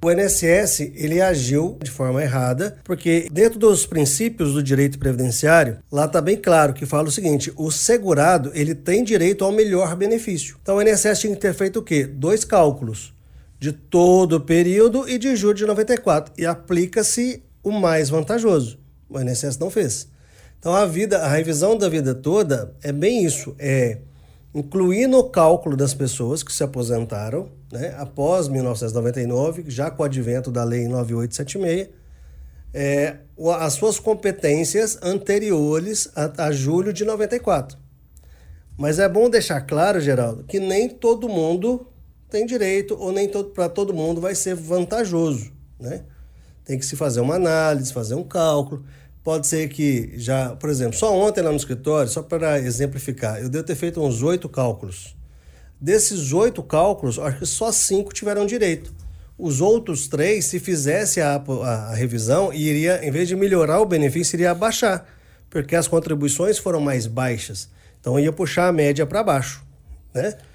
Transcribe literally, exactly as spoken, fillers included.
O I N S S, ele agiu de forma errada, porque dentro dos princípios do direito previdenciário, lá está bem claro que fala o seguinte: o segurado, ele tem direito ao melhor benefício. Então o I N S S tinha que ter feito o quê? Dois cálculos, de todo o período e de julho de noventa e quatro, e aplica-se o mais vantajoso. O I N S S não fez. Então a vida, a revisão da vida toda é bem isso, é incluir no cálculo das pessoas que se aposentaram, né, após mil novecentos e noventa e nove, já com o advento da Lei nove mil oitocentos e setenta e seis, é, as suas competências anteriores a, a julho de noventa e quatro. Mas é bom deixar claro, Geraldo, que nem todo mundo tem direito, ou nem todo, para todo mundo vai ser vantajoso, né? Tem que se fazer uma análise, fazer um cálculo. Pode ser que já, por exemplo, só ontem lá no escritório, só para exemplificar, eu devo ter feito uns oito cálculos. Desses oito cálculos, acho que só cinco tiveram direito. Os outros três, se fizesse a, a, a revisão, iria, em vez de melhorar o benefício, iria abaixar, porque as contribuições foram mais baixas. Então ia puxar a média para baixo, né?